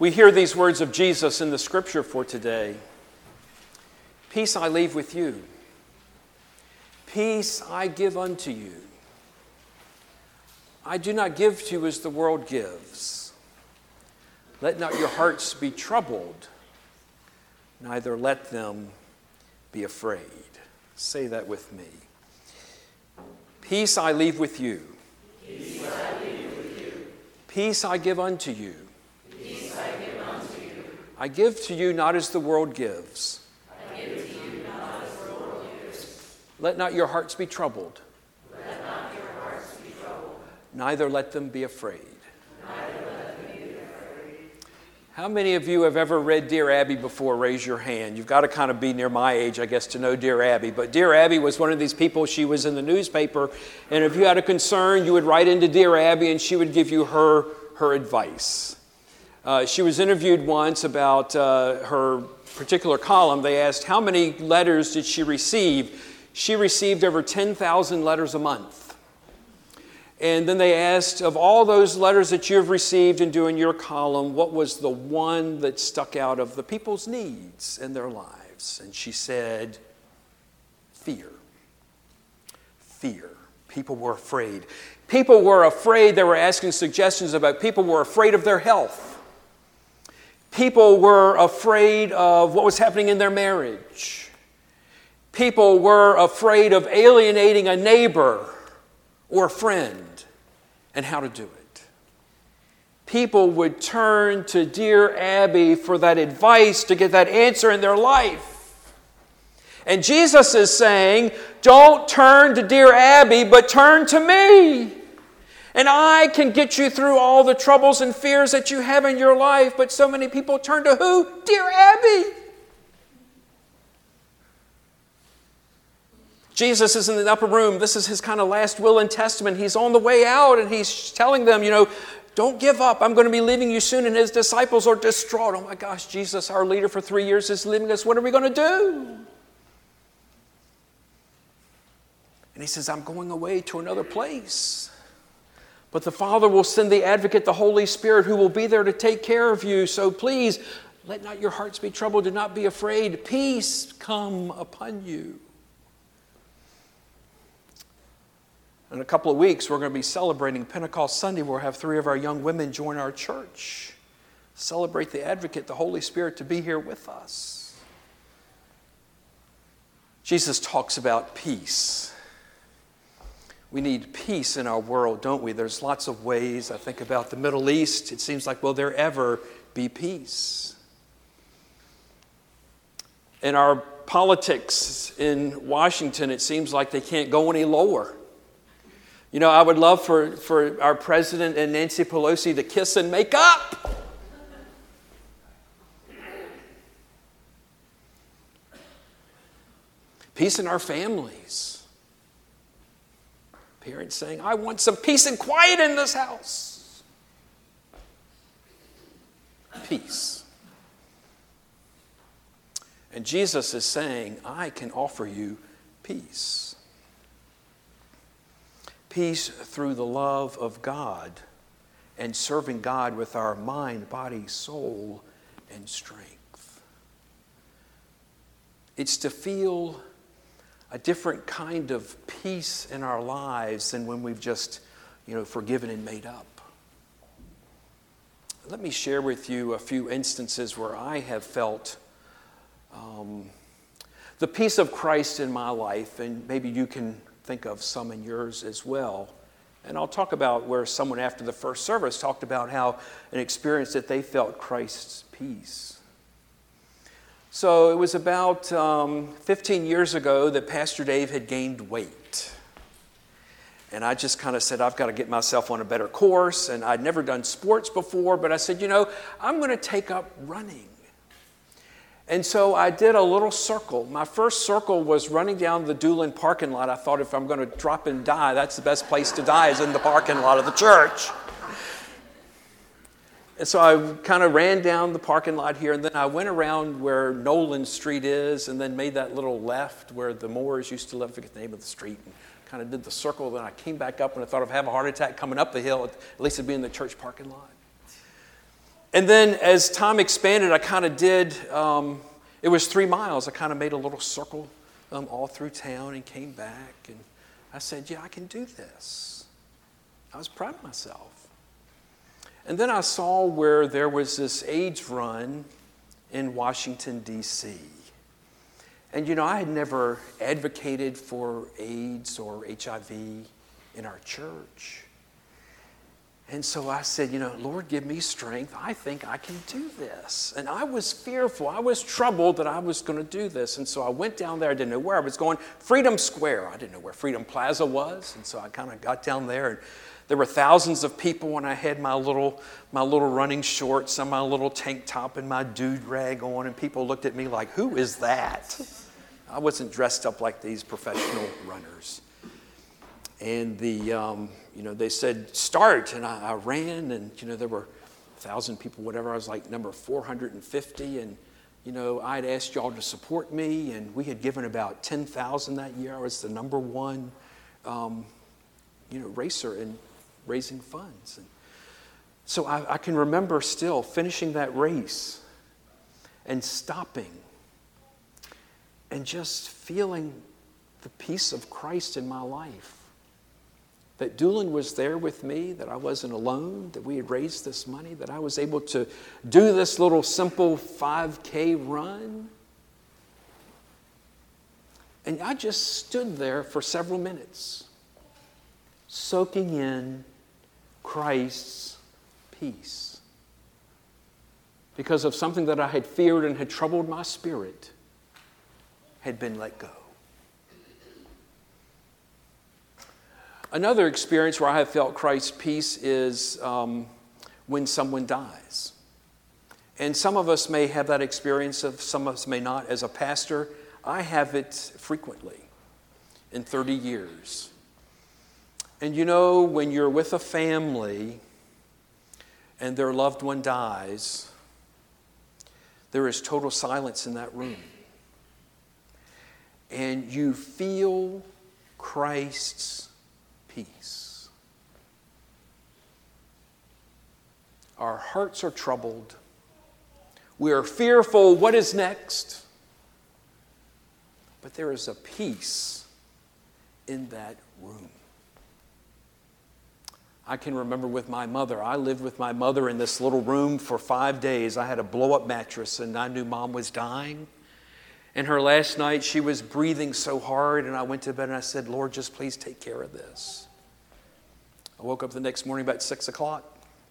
We hear these words of Jesus in the scripture for today. Peace I leave with you. Peace I give unto you. I do not give to you as the world gives. Let not your hearts be troubled, neither let them be afraid. Say that with me. Peace I leave with you. Peace I leave with you. Peace I give unto you. Peace I give unto you. I give to you not as the world gives. I give to you not as the world gives. Let not your hearts be troubled. Let not your hearts be troubled. Neither let them be afraid. Neither let them be afraid. How many of you have ever read Dear Abby before? Raise your hand. You've got to kind of be near my age, I guess, to know Dear Abby. But Dear Abby was one of these people. She was in the newspaper, and if you had a concern, you would write into Dear Abby, and she would give you her advice. She was interviewed once about her particular column. They asked, how many letters did she receive? She received over 10,000 letters a month. And then they asked, of all those letters that you have received in doing your column, what was the one that stuck out of the people's needs in their lives? And she said, fear. Fear. People were afraid. People were afraid. They were asking suggestions about people were afraid of their health. People were afraid of what was happening in their marriage. People were afraid of alienating a neighbor or a friend and how to do it. People would turn to Dear Abby for that advice to get that answer in their life. And Jesus is saying, don't turn to Dear Abby, but turn to me. And I can get you through all the troubles and fears that you have in your life. But so many people turn to who? Dear Abby. Jesus is in the upper room. This is his kind of last will and testament. He's on the way out and he's telling them, don't give up. I'm going to be leaving you soon. And his disciples are distraught. Oh my gosh, Jesus, our leader for 3 years, is leaving us. What are we going to do? And he says, I'm going away to another place. But the Father will send the advocate, the Holy Spirit, who will be there to take care of you. So please, let not your hearts be troubled. Do not be afraid. Peace come upon you. In a couple of weeks, we're going to be celebrating Pentecost Sunday. We'll have 3 of our young women join our church. Celebrate the advocate, the Holy Spirit, to be here with us. Jesus talks about peace. We need peace in our world, don't we? There's lots of ways. I think about the Middle East. It seems like, will there ever be peace? In our politics in Washington, it seems like they can't go any lower. I would love for our president and Nancy Pelosi to kiss and make up. Peace in our families. Parents saying, I want some peace and quiet in this house. Peace. And Jesus is saying, I can offer you peace. Peace through the love of God and serving God with our mind, body, soul, and strength. It's to feel a different kind of peace in our lives than when we've just, forgiven and made up. Let me share with you a few instances where I have felt the peace of Christ in my life, and maybe you can think of some in yours as well. And I'll talk about where someone after the first service talked about how an experience that they felt Christ's peace. So it was about 15 years ago that Pastor Dave had gained weight. And I just kind of said, I've got to get myself on a better course. And I'd never done sports before, but I said, I'm going to take up running. And so I did a little circle. My first circle was running down the Doolin parking lot. I thought if I'm going to drop and die, that's the best place to die is in the parking lot of the church. And so I kind of ran down the parking lot here, and then I went around where Nolan Street is, and then made that little left where the Moores used to live. I forget the name of the street, and kind of did the circle. Then I came back up, and I thought I'd have a heart attack coming up the hill. At least it'd be in the church parking lot. And then as time expanded, I kind of did, it was 3 miles. I kind of made a little circle all through town and came back. And I said, yeah, I can do this. I was proud of myself. And then I saw where there was this AIDS run in Washington, D.C. And, I had never advocated for AIDS or HIV in our church. And so I said, Lord, give me strength. I think I can do this. And I was fearful. I was troubled that I was going to do this. And so I went down there. I didn't know where I was going. Freedom Square. I didn't know where Freedom Plaza was. And so I kind of got down there. And there were thousands of people, and I had my little running shorts and my little tank top and my dude rag on. And people looked at me like, who is that? I wasn't dressed up like these professional runners. And they said, start. And I ran, and, there were 1,000 people, whatever. I was like number 450. And, I'd asked y'all to support me. And we had given about 10,000 that year. I was the number one, racer in raising funds. And so I can remember still finishing that race and stopping and just feeling the peace of Christ in my life. That Doolin was there with me, that I wasn't alone, that we had raised this money, that I was able to do this little simple 5K run. And I just stood there for several minutes, soaking in Christ's peace. Because of something that I had feared and had troubled my spirit had been let go. Another experience where I have felt Christ's peace is when someone dies. And some of us may have that experience, some of us may not. As a pastor, I have it frequently in 30 years. And when you're with a family and their loved one dies, there is total silence in that room. And you feel Christ's peace. Our hearts are troubled. We are fearful, what is next? But there is a peace in that room. I can remember with my mother. I lived with my mother in this little room for 5 days. I had a blow-up mattress, and I knew Mom was dying. And her last night, she was breathing so hard, and I went to bed and I said, Lord, just please take care of this. I woke up the next morning about 6 o'clock.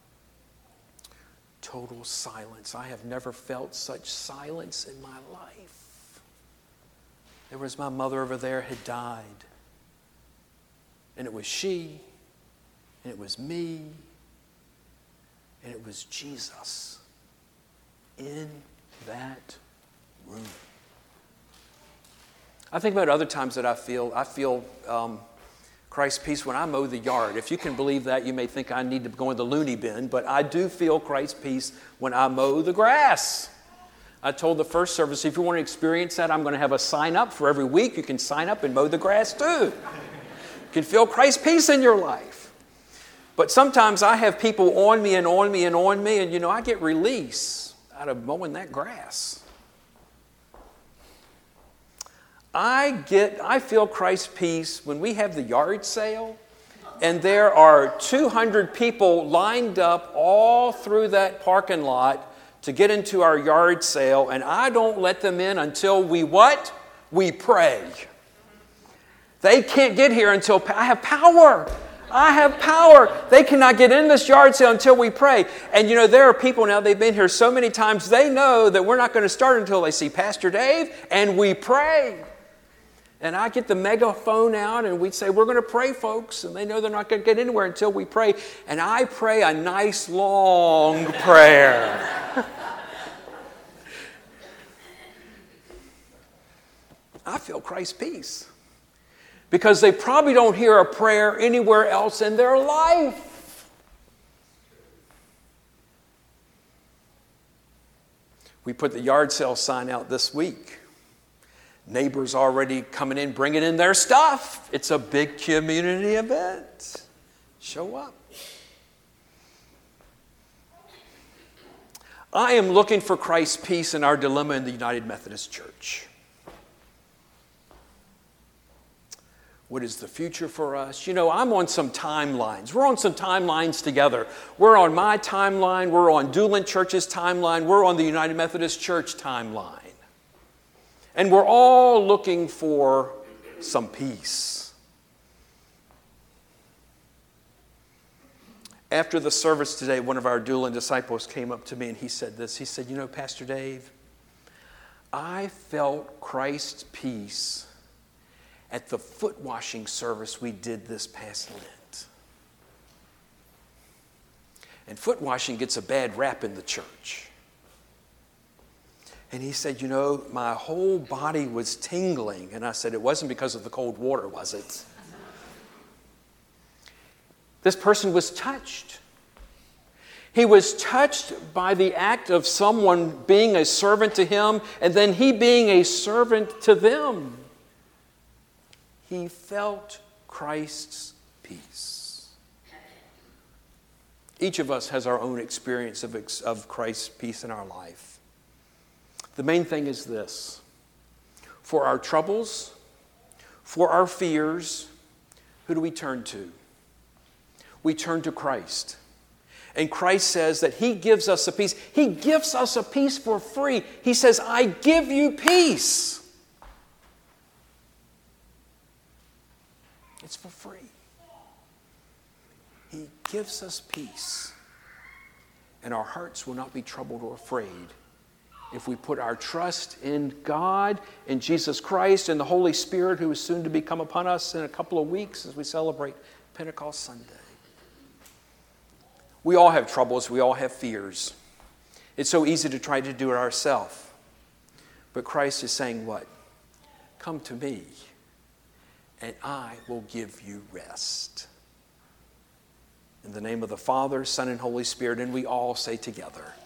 Total silence. I have never felt such silence in my life. There was my mother over there had died. And it was she, and it was me, and it was Jesus in that room. I think about other times that I feel Christ's peace when I mow the yard. If you can believe that, you may think I need to go in the loony bin, but I do feel Christ's peace when I mow the grass. I told the first service, if you want to experience that, I'm going to have a sign up for every week. You can sign up and mow the grass too. You can feel Christ's peace in your life. But sometimes I have people on me, and I get release out of mowing that grass. I feel Christ's peace when we have the yard sale and there are 200 people lined up all through that parking lot to get into our yard sale, and I don't let them in until we what? We pray. They can't get here until I have power. I have power. They cannot get in this yard sale until we pray. And there are people now, they've been here so many times, they know that we're not going to start until they see Pastor Dave and we pray. And I get the megaphone out and we'd say, we're going to pray, folks. And they know they're not going to get anywhere until we pray. And I pray a nice long prayer. I feel Christ's peace. Because they probably don't hear a prayer anywhere else in their life. We put the yard sale sign out this week. Neighbors already coming in, bringing in their stuff. It's a big community event. Show up. I am looking for Christ's peace in our dilemma in the United Methodist Church. What is the future for us? You know, I'm on some timelines. We're on some timelines together. We're on my timeline. We're on Doolan Church's timeline. We're on the United Methodist Church timeline. And we're all looking for some peace. After the service today, one of our Doolan disciples came up to me and he said this. He said, you know, Pastor Dave, I felt Christ's peace at the foot washing service we did this past Lent. And foot washing gets a bad rap in the church. And he said, you know, my whole body was tingling. And I said, it wasn't because of the cold water, was it? This person was touched. He was touched by the act of someone being a servant to him and then he being a servant to them. He felt Christ's peace. Each of us has our own experience of Christ's peace in our life. The main thing is this. For our troubles, for our fears, who do we turn to? We turn to Christ. And Christ says that He gives us a peace. He gives us a peace for free. He says, I give you peace. It's for free. He gives us peace. And our hearts will not be troubled or afraid if we put our trust in God, in Jesus Christ, and the Holy Spirit who is soon to be come upon us in a couple of weeks as we celebrate Pentecost Sunday. We all have troubles. We all have fears. It's so easy to try to do it ourselves. But Christ is saying what? Come to me, and I will give you rest. In the name of the Father, Son, and Holy Spirit, and we all say together,